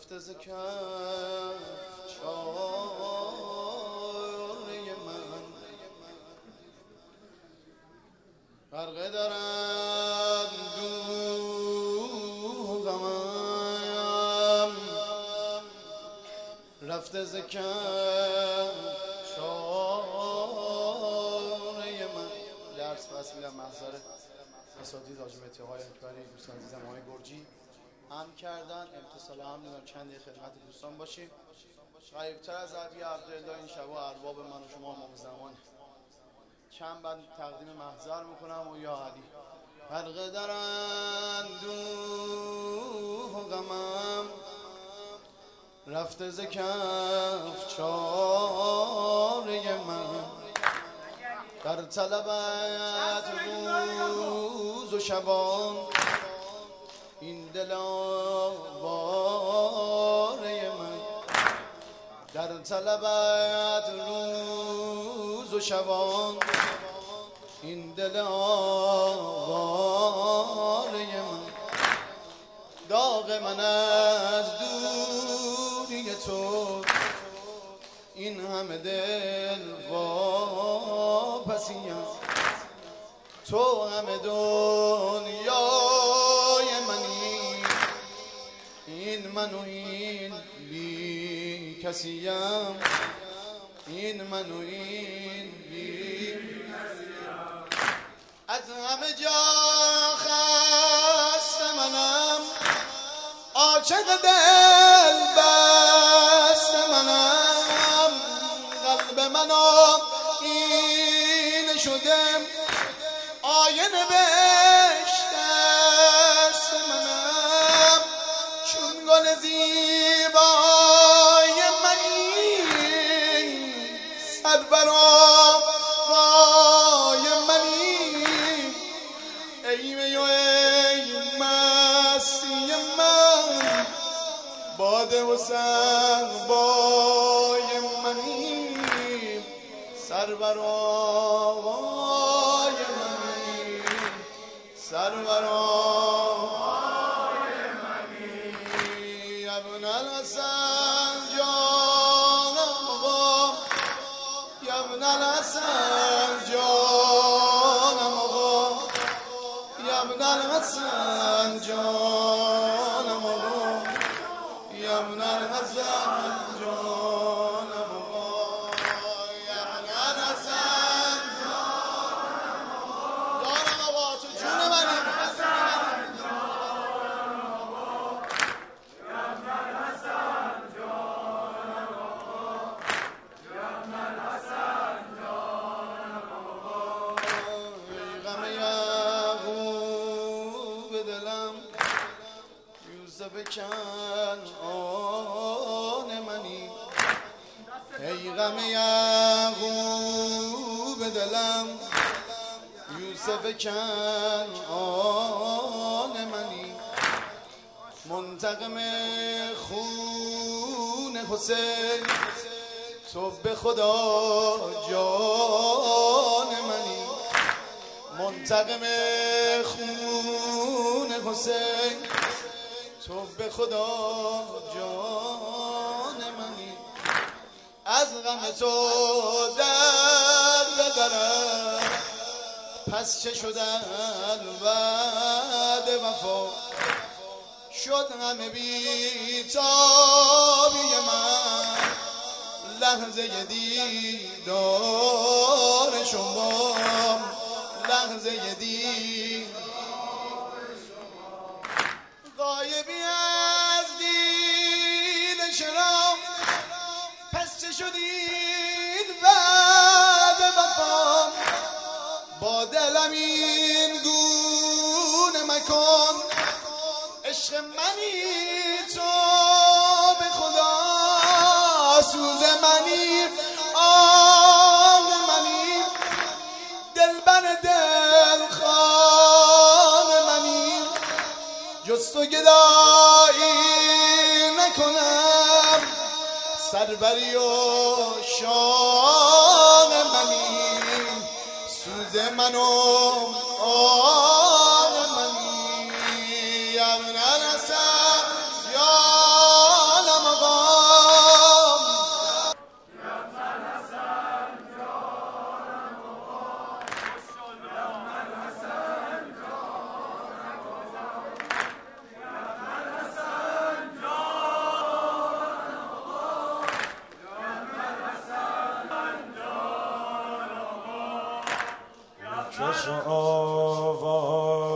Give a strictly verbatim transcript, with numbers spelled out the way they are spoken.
رفته ز کف چاره من، غرقه دارد دوغمم. رفته ز کف چاره من. درس پس میدم محضر اساتید حاج مهدی آقای اکبری، دوستان عزیزم آقای گرجی هم کردن. امتصال هم میدونم چند دقیقه خدمت دوستان باشیم. غریبتر از عبی عبدالله این شب و ارباب من و شما امام زمان چند بند تقدیم محضر میکنم و یا علی. غرقه در اندوه غمم، رفته ز کف چاره من. در طلبت روز و شبان، این دل آواره من. در طلبت روز و شبان، این دل آواره من. داغ من از دوری تو، این همه دل واپسیم. تو همه دنیای منی، این من و این بی کسیم. این من و این بی کسیم. از همه جا خسته منم، عاشق دل بسته منم. قلب منو این شده، آینه بهشت دست منم. چون گل زیبای منی، سربرای منی. ای می و ای مستی من، باده و سربای منی. سربرای منی، سربرای منی. ابن الحسن جانم آقا، ابن الحسن جانم آقا، ابن الحسن جانم آقا، ابن الحسن جانم آقا. ابن الحسن جانم آقا، تو جون منی. کنعان منی، ای غم یعقوب دلم، یوسف کنعان منی. منتقم خون حسین، تو به خدا جان منی. منتقم خون حسین، تو به خدا جان منی. از غم تو در بدرم، پس چه شدن وعد وفا. شد همه بی‌تابی من، لحظه دیدار شما. لحظه دیدار غایبی از دید شرام، پس چه شدین بعد وفا. با دلم این گونه مکن، عشق منی تو به خدا. سوز منی، آن منی، دلبر دلخواه منی. جز تو گدایی نکنم، سربری و شان منی. سوز من و آن منی. ابن الحسن یا چشم آواز